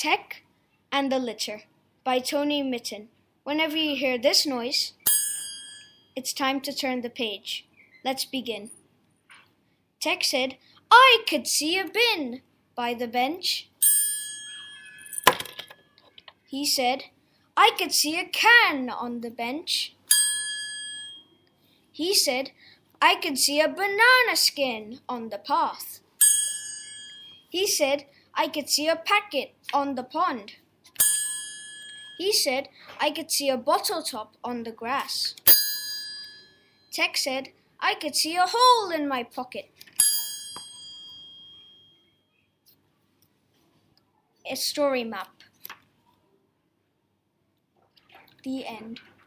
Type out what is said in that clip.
Teck and the Litter by Tony Mitten. Whenever you hear this noise, it's time to turn the page. Let's begin. Teck said, "I could see a bin by the bench." He said, "I could see a can on the bench." He said, "I could see a banana skin on the path." He said, "I could see a packet on the pond." He said, "I could see a bottle top on the grass." Teck said, "I could see a hole in my pocket." A story map. The end.